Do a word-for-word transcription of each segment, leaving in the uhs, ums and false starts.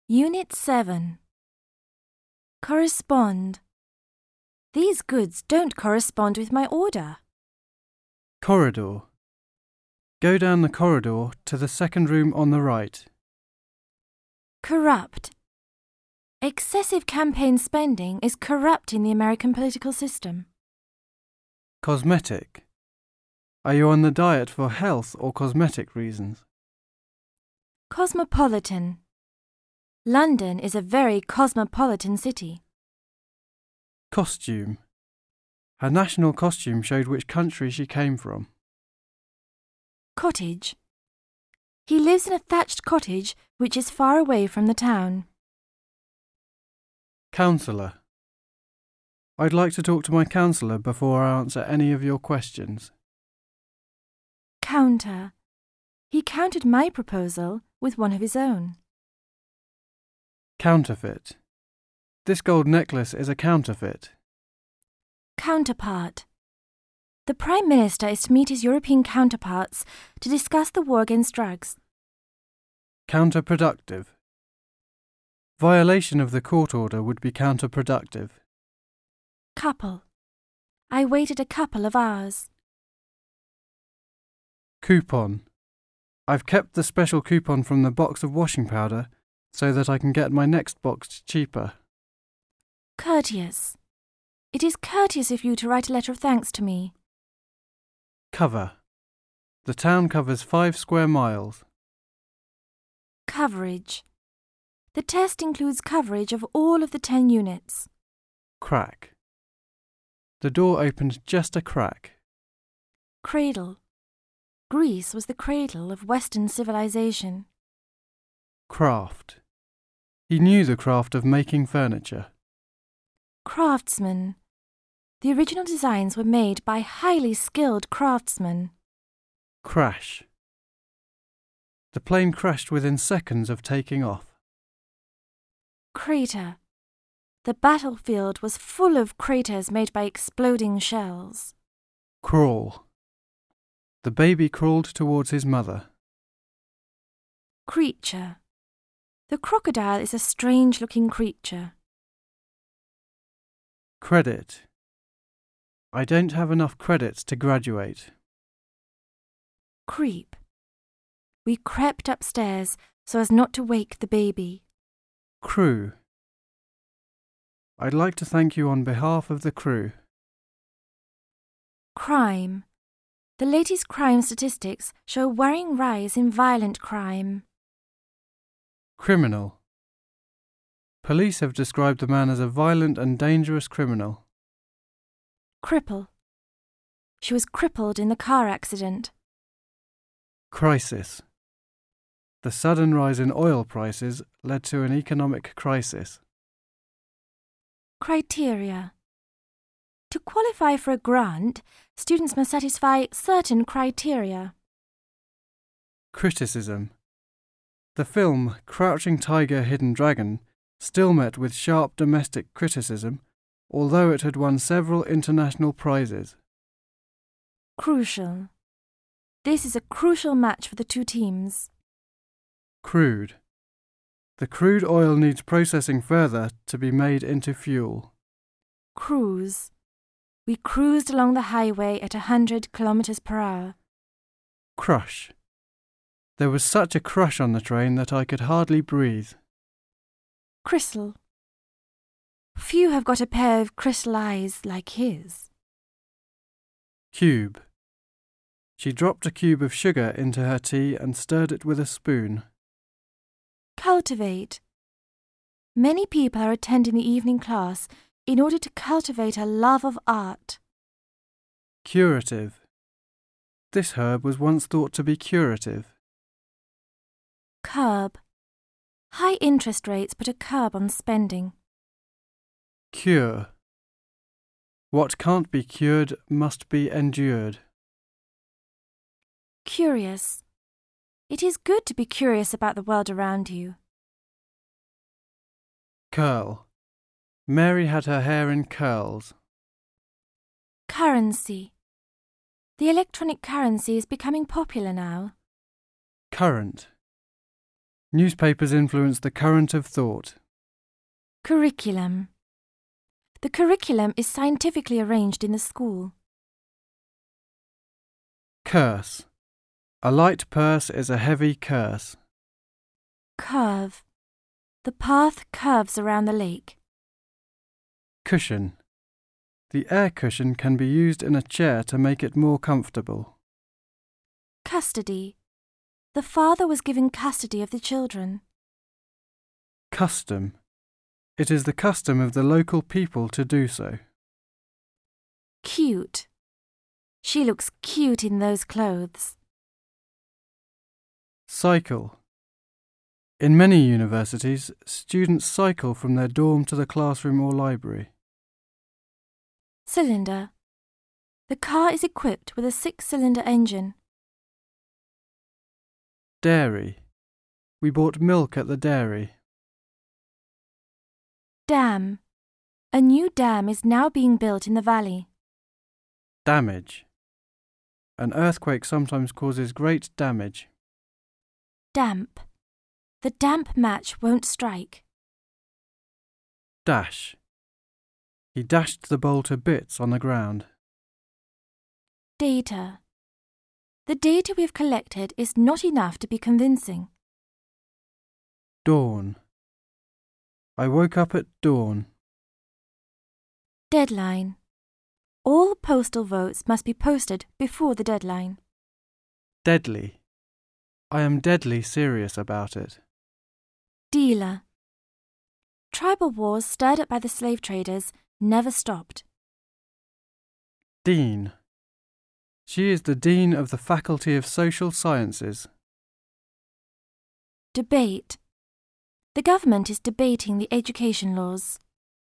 Unit seven. Correspond. These goods don't correspond with my order. Corridor. Go down the corridor to the second room on the right. Corrupt. Excessive campaign spending is corrupting the American political system. Cosmetic. Are you on the diet for health or cosmetic reasons? Cosmopolitan. London is a very cosmopolitan city. Costume. Her national costume showed which country she came from. Cottage. He lives in a thatched cottage which is far away from the town. Counsellor. I'd like to talk to my counsellor before I answer any of your questions. Counter. He countered my proposal with one of his own. Counterfeit. This gold necklace is a counterfeit. Counterpart. The Prime Minister is to meet his European counterparts to discuss the war against drugs. Counterproductive. Violation of the court order would be counterproductive. Couple. I waited a couple of hours. Coupon. I've kept the special coupon from the box of washing powder so that I can get my next box cheaper. Courteous. It is courteous of you to write a letter of thanks to me. Cover. The town covers five square miles. Coverage. The test includes coverage of all of the ten units. Crack. The door opened just a crack. Cradle. Greece was the cradle of Western civilization. Craft. He knew the craft of making furniture. Craftsman. The original designs were made by highly skilled craftsmen. Crash. The plane crashed within seconds of taking off. Crater. The battlefield was full of craters made by exploding shells. Crawl. The baby crawled towards his mother. Creature. The crocodile is a strange-looking creature. Credit. I don't have enough credits to graduate. Creep. We crept upstairs so as not to wake the baby. Crew. I'd like to thank you on behalf of the crew. Crime. The latest crime statistics show a worrying rise in violent crime. Criminal. Police have described the man as a violent and dangerous criminal. Cripple. She was crippled in the car accident. Crisis. The sudden rise in oil prices led to an economic crisis. Criteria. To qualify for a grant, students must satisfy certain criteria. Criticism. The film Crouching Tiger, Hidden Dragon still met with sharp domestic criticism, although it had won several international prizes. Crucial. This is a crucial match for the two teams. Crude. The crude oil needs processing further to be made into fuel. Cruise. We cruised along the highway at a hundred kilometers per hour. Crush. There was such a crush on the train that I could hardly breathe. Crystal. Few have got a pair of crystal eyes like his. Cube. She dropped a cube of sugar into her tea and stirred it with a spoon. Cultivate. Many people are attending the evening class in order to cultivate a love of art. Curative. This herb was once thought to be curative. Curb. High interest rates put a curb on spending. Cure. What can't be cured must be endured. Curious. It is good to be curious about the world around you. Curl. Mary had her hair in curls. Currency. The electronic currency is becoming popular now. Current. Newspapers influence the current of thought. Curriculum. The curriculum is scientifically arranged in the school. Curse. A light purse is a heavy curse. Curve. The path curves around the lake. Cushion. The air cushion can be used in a chair to make it more comfortable. Custody. The father was given custody of the children. Custom. It is the custom of the local people to do so. Cute. She looks cute in those clothes. Cycle. In many universities, students cycle from their dorm to the classroom or library. Cylinder. The car is equipped with a six-cylinder engine. Dairy. We bought milk at the dairy. Dam. A new dam is now being built in the valley. Damage. An earthquake sometimes causes great damage. Damp. The damp match won't strike. Dash. He dashed the bowl to bits on the ground. Data. The data we have collected is not enough to be convincing. Dawn. I woke up at dawn. Deadline. All postal votes must be posted before the deadline. Deadly. I am deadly serious about it. Dealer. Tribal wars stirred up by the slave traders never stopped. Dean. She is the Dean of the Faculty of Social Sciences. Debate. The government is debating the education laws.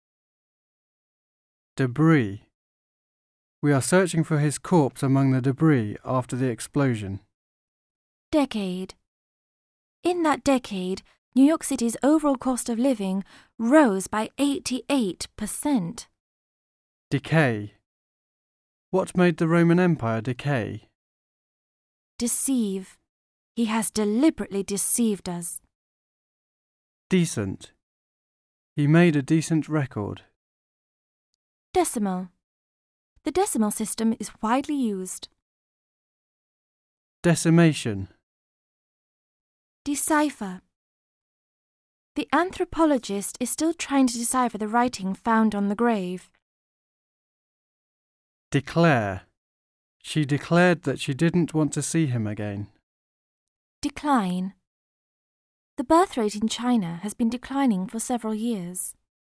Debris. We are searching for his corpse among the debris after the explosion. Decade. In that decade, New York City's overall cost of living rose by eighty-eight percent. Decay. What made the Roman Empire decay? Deceive. He has deliberately deceived us. Decent. He made a decent record. Decimal. The decimal system is widely used. Decimation. Decipher. The anthropologist is still trying to decipher the writing found on the grave. Declare. She declared that she didn't want to see him again. Decline. The birth rate in China has been declining for several years.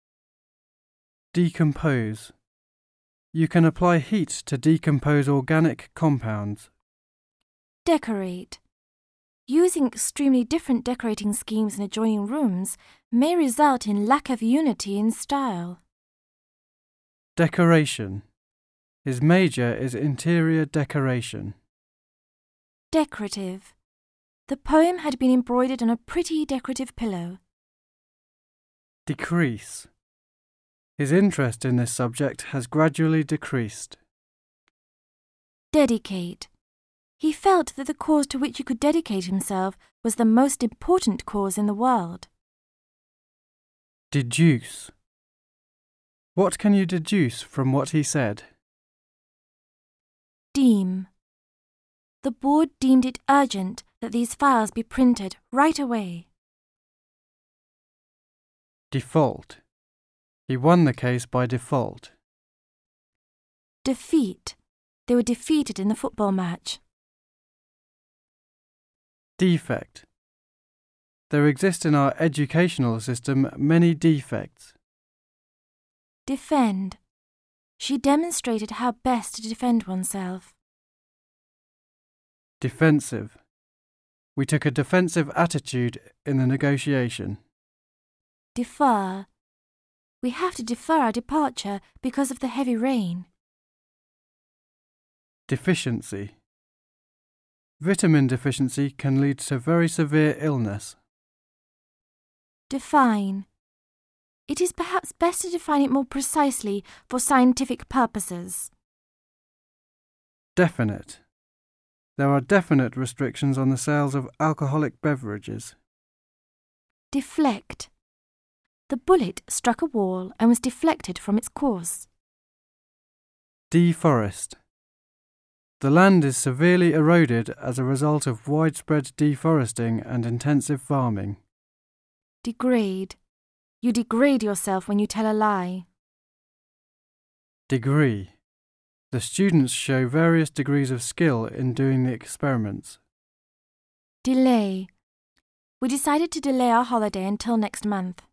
Decompose. You can apply heat to decompose organic compounds. Decorate. Using extremely different decorating schemes in adjoining rooms may result in lack of unity in style. Decoration. His major is interior decoration. Decorative. The poem had been embroidered on a pretty decorative pillow. Decrease. His interest in this subject has gradually decreased. Dedicate. He felt that the cause to which he could dedicate himself was the most important cause in the world. Deduce. What can you deduce from what he said? Deem. The board deemed it urgent that these files be printed right away. Default. He won the case by default. Defeat. They were defeated in the football match. Defect. There exist in our educational system many defects. Defend. She demonstrated how best to defend oneself. Defensive. We took a defensive attitude in the negotiation. Defer. We have to defer our departure because of the heavy rain. Deficiency. Vitamin deficiency can lead to very severe illness. Define. It is perhaps best to define it more precisely for scientific purposes. Definite. There are definite restrictions on the sales of alcoholic beverages. Deflect. The bullet struck a wall and was deflected from its course. Deforest. The land is severely eroded as a result of widespread deforesting and intensive farming. Degrade. You degrade yourself when you tell a lie. Degree. The students show various degrees of skill in doing the experiments. Delay. We decided to delay our holiday until next month.